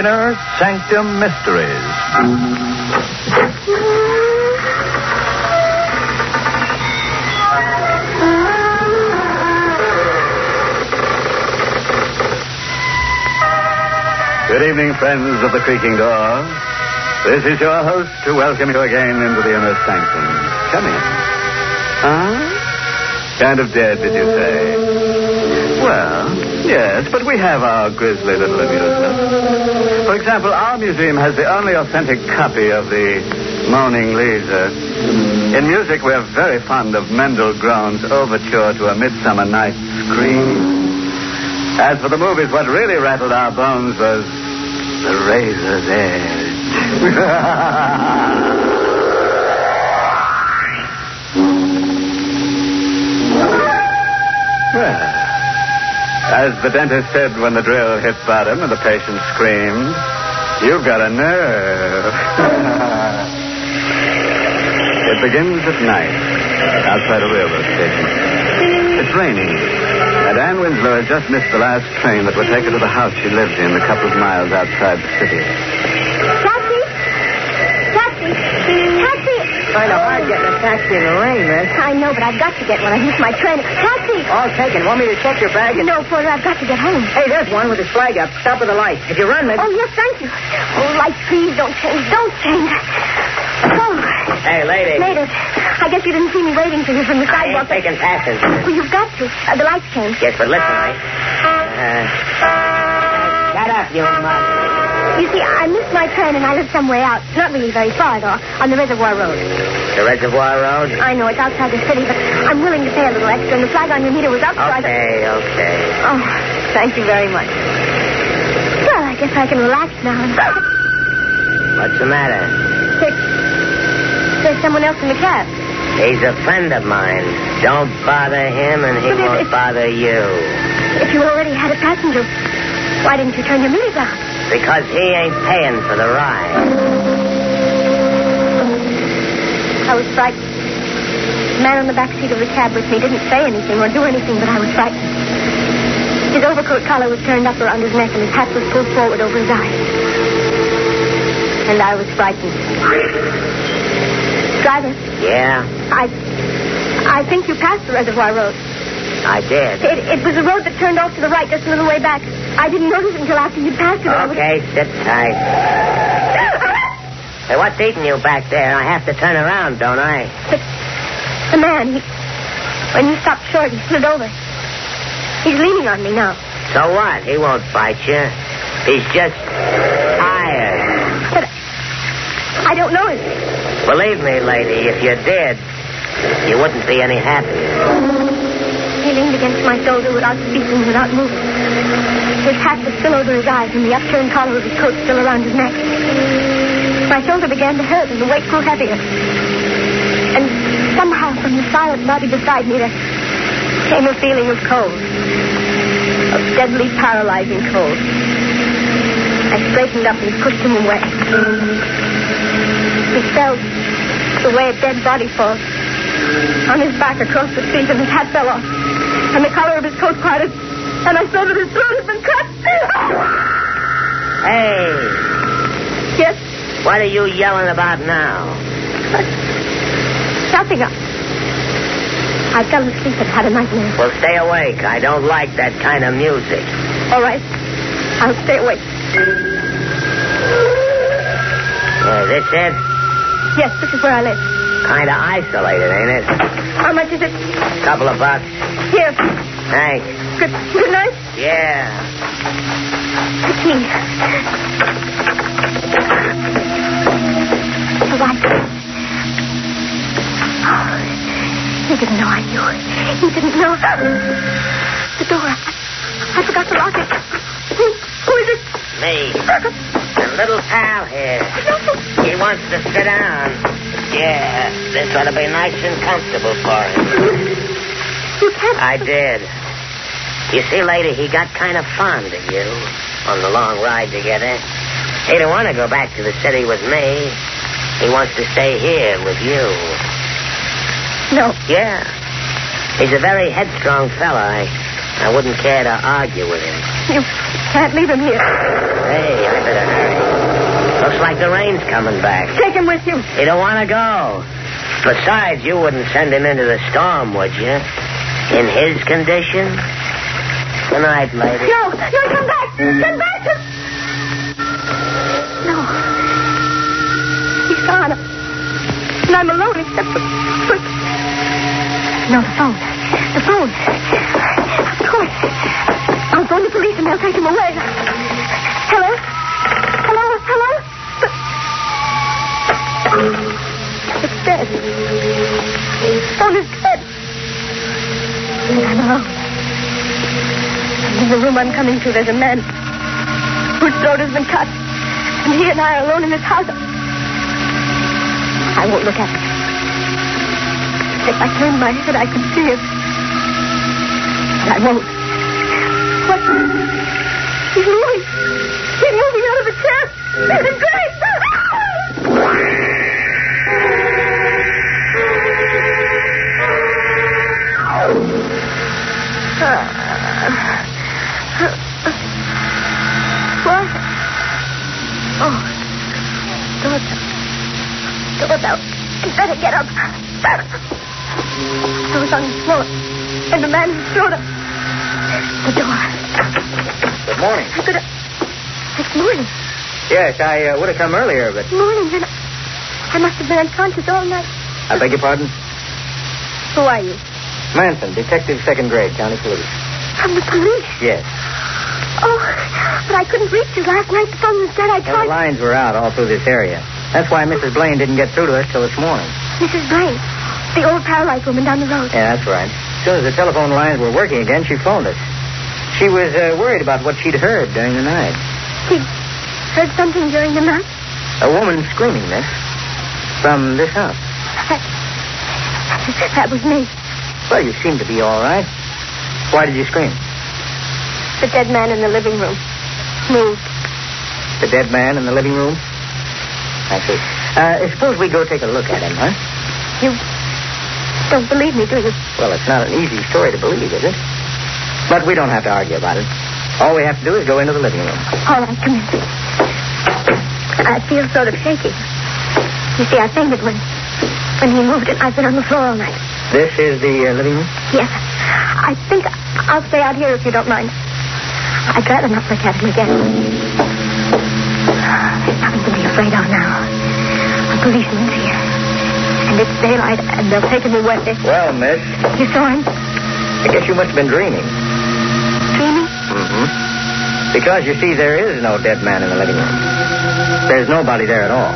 Inner Sanctum Mysteries. Good evening, friends of the creaking door. This is your host to welcome you again into the Inner Sanctum. Come in. Huh? Kind of dead, did you say? Well, yes, but we have our grisly little amusement. For example, our museum has the only authentic copy of the Moaning Lisa. In music, we're very fond of Mendel Groen's Overture to a Midsummer Night's Scream. As for the movies, what really rattled our bones was The Razor's Edge. Well, as the dentist said when the drill hit bottom and the patient screamed, you've got a nerve. It begins at night outside a railroad station. It's raining, and Anne Winslow has just missed the last train that would take her to the house she lived in a couple of miles outside the city. Taxi! Taxi! Taxi! Kind of hard getting a taxi in the rain, miss. I know, but I've got to get one. I missed my train. Taxi! All taken. Want me to check your bag? No, Porter, I've got to get home. Hey, there's one with his flag up. Stop at the light. If you run, miss... Oh, yes, thank you. Oh, lights, please, don't change. Don't change. Oh. Hey, lady. Later. I guess you didn't see me waiting for you from the I sidewalk. ain't taking passengers. Well, you've got to. The lights came. Yes, but listen, shut up, you mug. You see, I missed my train and I live some way out. Not really very far, though, on the Reservoir Road. The Reservoir Road? I know, it's outside the city, but I'm willing to pay a little extra, and the flag on your meter was up, so I... Okay. Oh, thank you very much. Well, I guess I can relax now. What's the matter? There's someone else in the cab. He's a friend of mine. Don't bother him, and he won't bother you. If you already had a passenger, why didn't you turn your meter down? Because he ain't paying for the ride. I was frightened. The man on the back seat of the cab with me didn't say anything or do anything, but I was frightened. His overcoat collar was turned up around his neck, and his hat was pulled forward over his eyes. And I was frightened. Driver? Yeah? I think you passed the Reservoir Road. I did. It was a road that turned off to the right just a little way back. I didn't notice it until after you passed it. Okay, sit tight. Hey, what's eating you back there? I have to turn around, don't I? But the man, when you stopped short, he slid over. He's leaning on me now. So what? He won't bite you. He's just tired. But I don't know him. Believe me, lady, if you did, you wouldn't be any happier. He leaned against my shoulder without speaking, without moving. His hat was still over his eyes, and the upturned collar of his coat still around his neck. My shoulder began to hurt, and the weight grew heavier. And somehow, from the silent body beside me, there came a feeling of cold. Of deadly, paralyzing cold. I straightened up and pushed him away. He fell the way a dead body falls. On his back across the seat, and his hat fell off. And the collar of his coat parted. And I saw that his throat had been cut. Hey. Yes? What are you yelling about now? Nothing. I fell asleep and had a nightmare. Well, stay awake. I don't like that kind of music. All right. I'll stay awake. This it? Yes, this is where I live. Kind of isolated, ain't it? How much is it? Couple of bucks. Here. Thanks. Good night. Yeah. The key. All right. Oh, he didn't know I knew. He didn't know. The door. I forgot to lock it. Who is it? Me. A little pal here. He wants to sit down. Yeah, this ought to be nice and comfortable for him. You can't... I did. You see, lady, he got kind of fond of you on the long ride together. He didn't want to go back to the city with me. He wants to stay here with you. No. Yeah. He's a very headstrong fella. I wouldn't care to argue with him. Can't leave him here. Hey, I better hurry. Looks like the rain's coming back. Take him with you. You don't want to go. Besides, you wouldn't send him into the storm, would you? In his condition? Good night, lady. No, come back. Come back. No. He's gone. And I'm alone except for... No, the phone. The phone. Of course. I'll phone the police and they'll take him away. Hello? It's dead. The phone is dead. And I'm alone. And in the room I'm coming to, there's a man whose throat has been cut. And he and I are alone in this house. I won't look at him. If I turned my head, I could see him. But I won't. What? He's moving. He's moving out of the chair. There's a grave. What? Oh. Doorbell. You better get up. I was on the floor, and the man threw the door. Good morning. It's morning. Yes, I would have come earlier, but... Morning, and I must have been unconscious all night. I beg your pardon? Who are you? Manson, detective, 2nd grade, county police. From the police? Yes. Oh, but I couldn't reach you last night. The phone was dead. I tried... The lines were out all through this area. That's why Mrs. Blaine didn't get through to us till this morning. Mrs. Blaine, the old paralyzed woman down the road. Yeah, that's right. As soon as the telephone lines were working again, she phoned us. She was worried about what she'd heard during the night. She heard something during the night? A woman screaming, miss. From this house. That was me. Well, you seem to be all right. Why did you scream? The dead man in the living room moved. The dead man in the living room? I see. Suppose we go take a look at him, huh? You don't believe me, do you? Well, it's not an easy story to believe, is it? But we don't have to argue about it. All we have to do is go into the living room. All right, come in. I feel sort of shaky. You see, I fainted when he moved, and I've been on the floor all night. This is the living room? Yes. I think I'll stay out here if you don't mind. I'd rather not look at him again. There's nothing to be afraid of now. A policeman's here. And it's daylight, and they'll take him away. Well, miss. You saw him? I guess you must have been dreaming. Dreaming? Mm-hmm. Because, you see, there is no dead man in the living room. There's nobody there at all.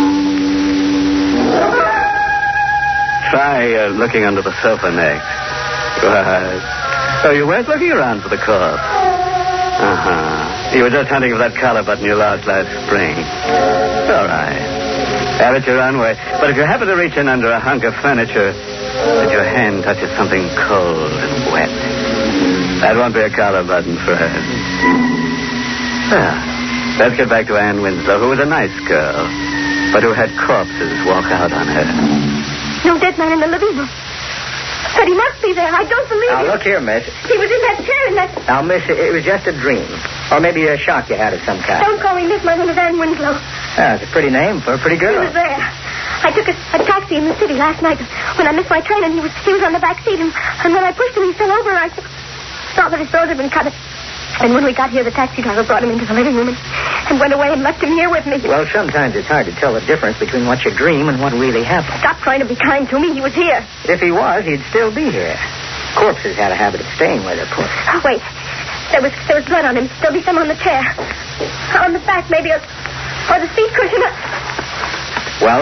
Try looking under the sofa next. Right. Oh, you weren't looking around for the corpse. Uh-huh. You were just hunting for that collar button you lost last spring. All right. Have it your own way. But if you happen to reach in under a hunk of furniture and your hand touches something cold and wet, that won't be a collar button, friend. Well, let's get back to Anne Winslow, who was a nice girl, but who had corpses walk out on her. No dead man in the living room. But he must be there. I don't believe Now, it. look here, miss. He was in that chair in that... Now, miss, it was just a dream. Or maybe a shock you had of some kind. Don't call me Miss. My name is Anne Winslow. That's a pretty name for a pretty girl. He was there. I took a taxi in the city last night when I missed my train, and he was on the back seat, and when I pushed him, he fell over, and I saw that his throat had been cut. And when we got here, the taxi driver brought him into the living room and went away and left him here with me. Well, sometimes it's hard to tell the difference between what you dream and what really happened. Stop trying to be kind to me. He was here. If he was, he'd still be here. Corpses had a habit of staying where they're put. Oh, wait. There was blood on him. There'll be some on the chair. On the back, maybe, or the seat cushion. Well?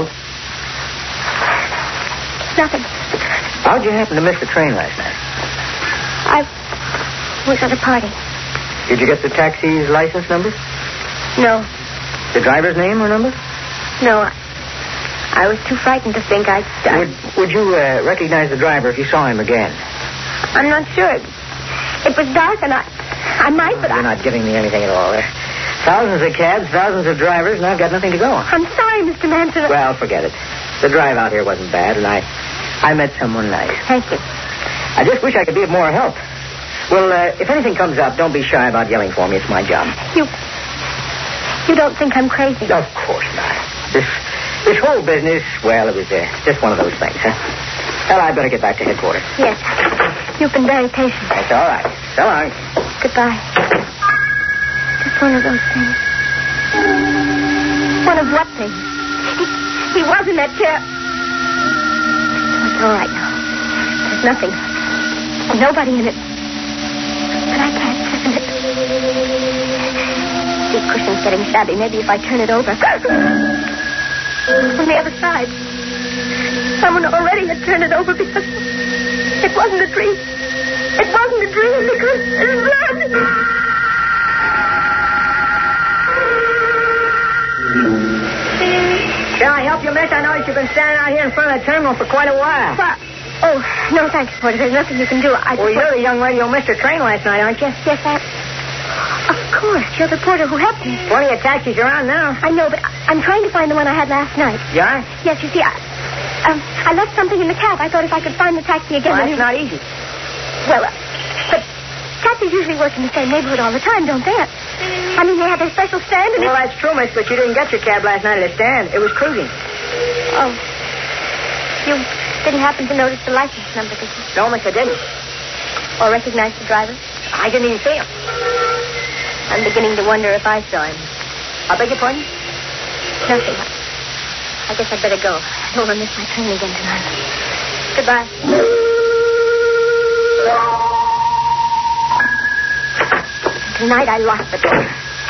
Nothing. How'd you happen to miss the train last night? I was at a party. Did you get the taxi's license number? No. The driver's name or number? No. I was too frightened to think I'd... Would you recognize the driver if you saw him again? I'm not sure. It was dark, and I might, but You're not giving me anything at all. There are thousands of cabs, thousands of drivers, and I've got nothing to go on. I'm sorry, Mr. Manson. Well, forget it. The drive out here wasn't bad, and I met someone nice. Thank you. I just wish I could be of more help. Well, if anything comes up, don't be shy about yelling for me. It's my job. You don't think I'm crazy? Of course not. This whole business, well, it was just one of those things, huh? Well, I'd better get back to headquarters. Yes. You've been very patient. That's all right. So long. Goodbye. Just one of those things. One of what things? He was in that chair. It's all right now. There's nothing. Nobody in it. But I can't turn it. The cushion's getting shabby. Maybe if I turn it over. On the other side. Someone already had turned it over because it wasn't a dream. It wasn't a dream because it's blood. Can I help you, miss? I noticed you've been standing out here in front of the terminal for quite a while. What? Oh, no, thanks, Porter. There's nothing you can do. Well, you're the young lady who missed her train last night, aren't you? Yes, Of course. You're the porter who helped me. Plenty of taxis around now. I know, but I'm trying to find the one I had last night. Yeah? Yes, you see, I left something in the cab. I thought if I could find the taxi again... Well, that's not easy. Well, but taxis usually work in the same neighborhood all the time, don't they? I mean, they have their special stand and... Well, that's true, miss, but you didn't get your cab last night at the stand. It was cruising. Oh. You didn't happen to notice the license number, did you? No, miss, I didn't. Or recognize the driver? I didn't even see him. I'm beginning to wonder if I saw him. I beg your pardon? Nothing. I guess I'd better go. I don't want to miss my train again tonight. Goodbye. Tonight I locked the door.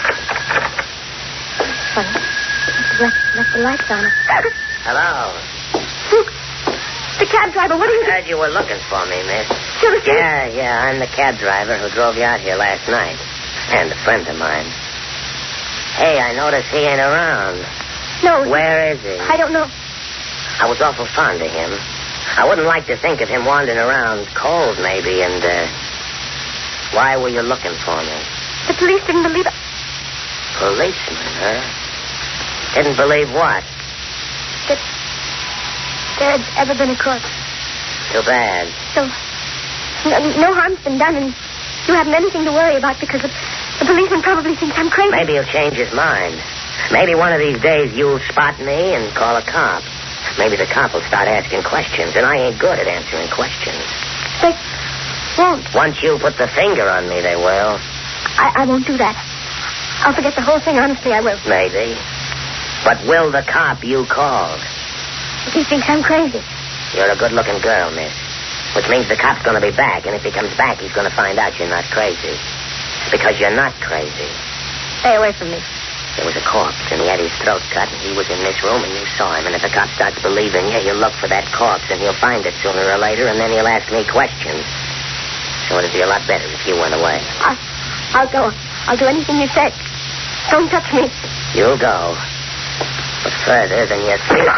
Funny. Left the lights on. Hello. The cab driver, what are you... I heard you were looking for me, miss. Sure. Yeah, I'm the cab driver who drove you out here last night. And a friend of mine. Hey, I noticed he ain't around. No. Where is he? I don't know. I was awful fond of him. I wouldn't like to think of him wandering around cold, maybe, and, why were you looking for me? The police didn't believe it. Policeman, huh? Didn't believe what? That there had ever been a corpse. Too bad. So, no harm's been done, and you haven't anything to worry about because the policeman probably thinks I'm crazy. Maybe he'll change his mind. Maybe one of these days you'll spot me and call a cop. Maybe the cop will start asking questions, and I ain't good at answering questions. They won't. Once you put the finger on me, they will. I won't do that. I'll forget the whole thing. Honestly, I will. Maybe. But will the cop you called? If he thinks I'm crazy. You're a good-looking girl, miss. Which means the cop's going to be back, and if he comes back, he's going to find out you're not crazy. Because you're not crazy. Stay away from me. There was a corpse, and he had his throat cut, and he was in this room, and you saw him. And if the cop starts believing you, he'll look for that corpse, and he'll find it sooner or later, and then he'll ask me questions. So it'd be a lot better if you went away. I'll go. I'll do anything you say. Don't touch me. You'll go. But further than you think.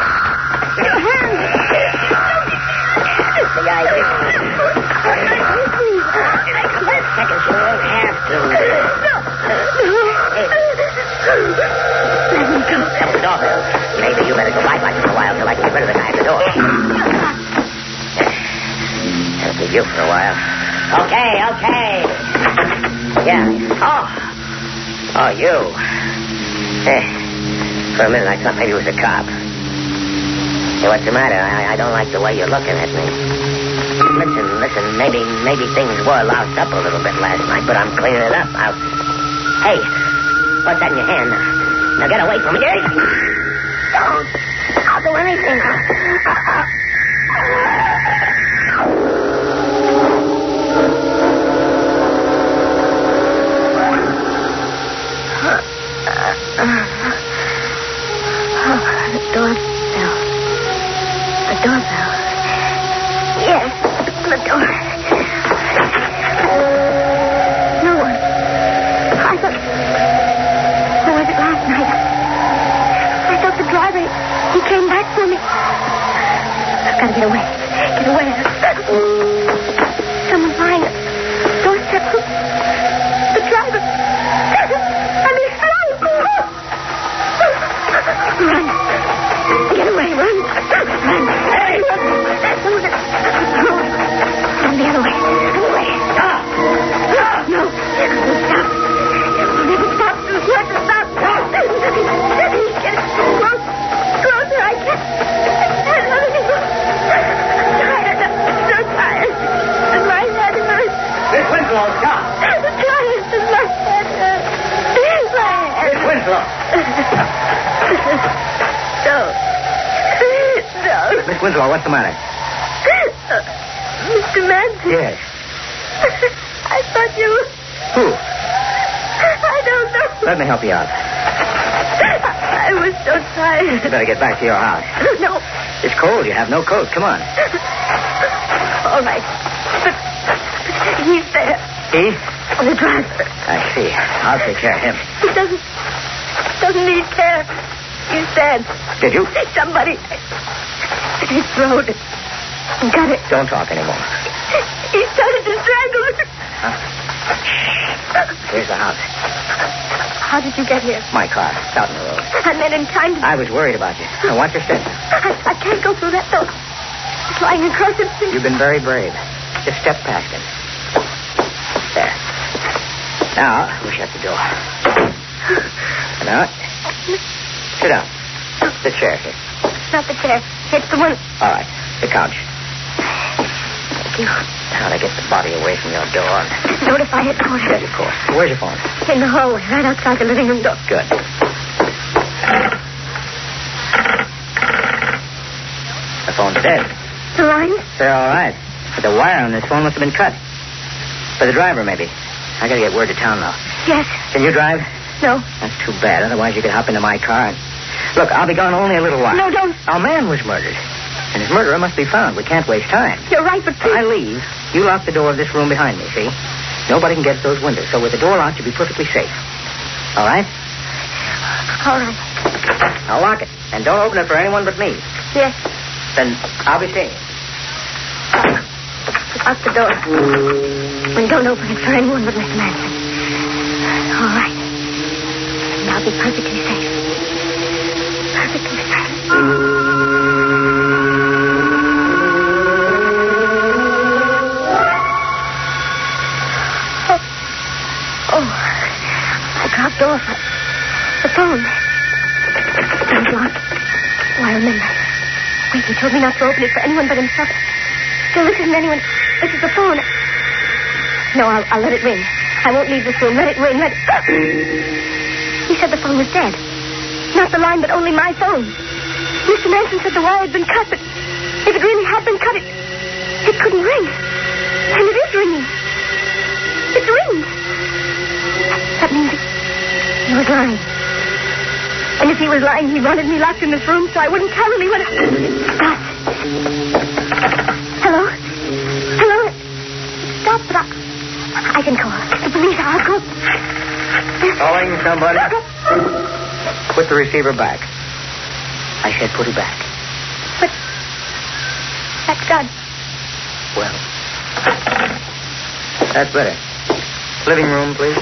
The idea. Second, you won't have to. Let me go. That's the doorbell. Maybe you better go bye-bye for a while till I can get rid of the guy at the door. That'll be you for a while. Okay. Yeah. Oh, you. For a minute I thought maybe it was a cop. Hey, what's the matter? I don't like the way you're looking at me. Listen, maybe things were loused up a little bit last night, but I'm cleaning it up. Hey, what's that in your hand? Now get away from me. Don't. I'll do anything. The doorbell. The doorbell. Yes, the door. No one. I thought... Who was it last night? I thought the driver... He came back for me. I've got to get away. Get away. Someone's lying at the doorstep. The driver. And he's flying. Run. Get away. Run. Hey! Run the other way. Stop. Miss Winslow, what's the matter? Mr. Manson. Yes. I thought you... Who? I don't know. Let me help you out. I was so tired. You better get back to your house. No. It's cold. You have no coat. Come on. All right. But he's there. He? The driver. I see. I'll take care of him. He doesn't need care. He's dead. Did you? Somebody... His throat. Got it. Don't talk anymore. He started to strangle her. Huh? Here's the house. How did you get here? My car. It's out in the road. I meant in time to... I was worried about you. Now, watch your step. I can't go through that door. Flying across the street. You've been very brave. Just step past him. There. Now, we'll shut the door. Now, sit down. The chair here. Not the chair. It's the one... All right. The couch. Thank you. Now to get the body away from your door. Notify headquarters. Yes, of course. Where's your phone? In the hallway, right outside the living room door. Good. The phone's dead. The lines? They're all right. But the wire on this phone must have been cut. For the driver, maybe. I gotta get word to town now. Yes. Can you drive? No. That's too bad. Otherwise, you could hop into my car and... Look, I'll be gone only a little while. No, don't. Our man was murdered. And his murderer must be found. We can't waste time. You're right, but please... When I leave, you lock the door of this room behind me, see? Nobody can get at those windows. So with the door locked, you'll be perfectly safe. All right? All right. I'll lock it. And don't open it for anyone but me. Yes. Then I'll be seeing you. Lock the door. And don't open it for anyone but Mr. Manson. All right. And I'll be perfectly safe. Perfectly safe. Dropped off. The phone. It's locked. Oh, I remember. Wait, he told me not to open it for anyone but himself. Still, this isn't anyone. This is the phone. No, I'll let it ring. I won't leave this room. Let it ring. Let it... He said the phone was dead. Not the line, but only my phone. Mr. Manson said the wire had been cut, but if it really had been cut, it couldn't ring. And it is ringing. It rings. That means he was lying. And if he was lying, he wanted me locked in this room so I wouldn't tell him he would... Hello? Hello? Stop, but I can call. The police, I'll call. Calling somebody? Put the receiver back. I said put it back. But... That's God. Well. That's better. Living room, please.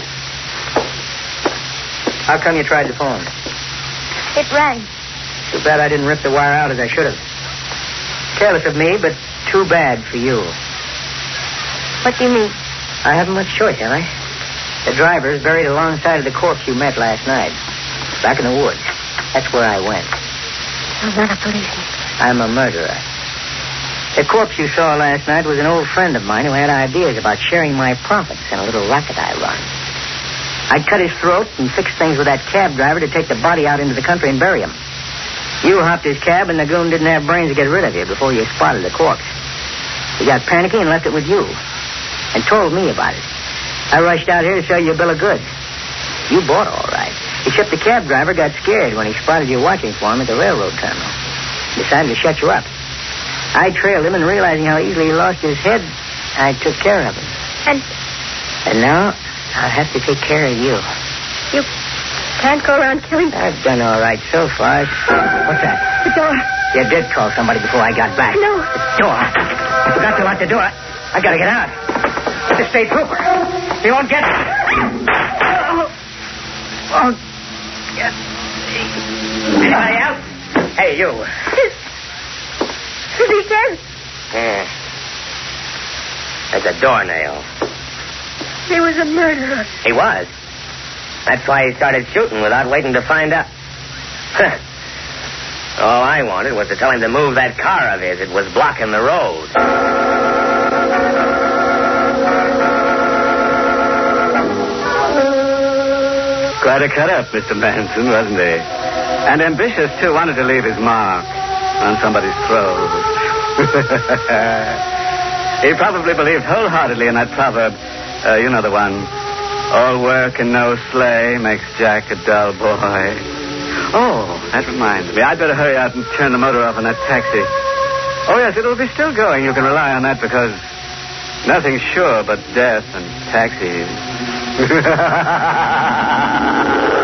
How come you tried the phone? It rang. Too bad I didn't rip the wire out as I should have. Careless of me, but too bad for you. What do you mean? I haven't much choice, have I? The driver's buried alongside of the corpse you met last night. Back in the woods. That's where I went. I'm not a policeman. I'm a murderer. The corpse you saw last night was an old friend of mine who had ideas about sharing my profits in a little racket I run. I'd cut his throat and fix things with that cab driver to take the body out into the country and bury him. You hopped his cab, and the goon didn't have brains to get rid of you before you spotted the corpse. He got panicky and left it with you, and told me about it. I rushed out here to sell you a bill of goods. You bought all right. Except the cab driver got scared when he spotted you watching for him at the railroad terminal. Decided to shut you up. I trailed him, and realizing how easily he lost his head, I took care of him. And now... I'll have to take care of you. You can't go around killing... I've done all right so far. What's that? The door. You did call somebody before I got back. No. The door. I forgot to lock the door. I gotta get out. It's a state trooper. He won't get me. Oh. Anybody else? Hey, you. Is he dead? Yeah. There's a doornail. He was a murderer. He was. That's why he started shooting without waiting to find out. All I wanted was to tell him to move that car of his. It was blocking the road. Quite a cut-up, Mr. Manson, wasn't he? And ambitious, too, wanted to leave his mark. on somebody's throat. He probably believed wholeheartedly in that proverb. You know the one. All work and no sleigh makes Jack a dull boy. Oh, that reminds me. I'd better hurry out and turn the motor off on that taxi. Oh, yes, it'll be still going. You can rely on that because nothing's sure but death and taxis.